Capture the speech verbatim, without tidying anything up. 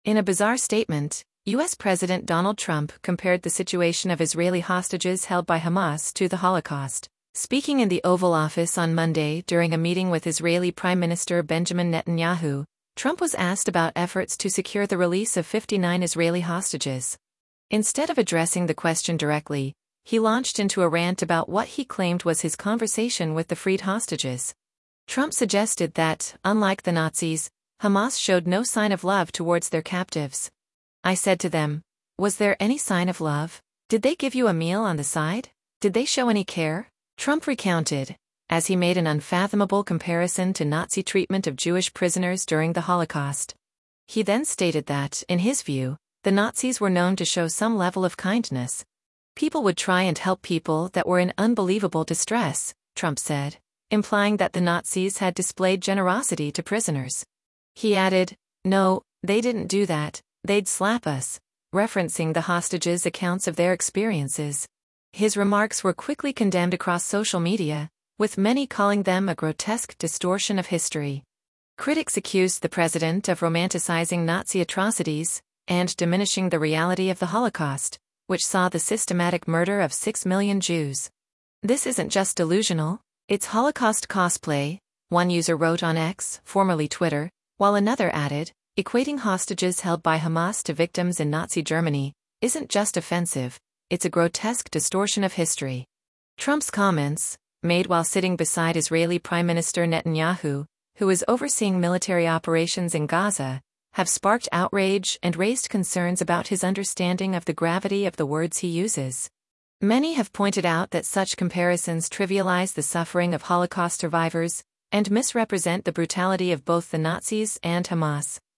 In a bizarre statement, U S President Donald Trump compared the situation of Israeli hostages held by Hamas to the Holocaust. Speaking in the Oval Office on Monday during a meeting with Israeli Prime Minister Benjamin Netanyahu, Trump was asked about efforts to secure the release of fifty-nine Israeli hostages. Instead of addressing the question directly, he launched into a rant about what he claimed was his conversation with the freed hostages. Trump suggested that, unlike the Nazis, Hamas showed no sign of love towards their captives. I said to them, "Was there any sign of love? Did they give you a meal on the side? Did they show any care?" Trump recounted, as he made an unfathomable comparison to Nazi treatment of Jewish prisoners during the Holocaust. He then stated that, in his view, the Nazis were known to show some level of kindness. People would try and help people that were in unbelievable distress, Trump said, implying that the Nazis had displayed generosity to prisoners. He added, "No, they didn't do that, they'd slap us," referencing the hostages' accounts of their experiences. His remarks were quickly condemned across social media, with many calling them a grotesque distortion of history. Critics accused the president of romanticizing Nazi atrocities and diminishing the reality of the Holocaust, which saw the systematic murder of six million Jews. "This isn't just delusional, it's Holocaust cosplay," one user wrote on X, formerly Twitter, while another added, "Equating hostages held by Hamas to victims in Nazi Germany isn't just offensive, it's a grotesque distortion of history." Trump's comments, made while sitting beside Israeli Prime Minister Netanyahu, who is overseeing military operations in Gaza, have sparked outrage and raised concerns about his understanding of the gravity of the words he uses. Many have pointed out that such comparisons trivialize the suffering of Holocaust survivors and misrepresent the brutality of both the Nazis and Hamas.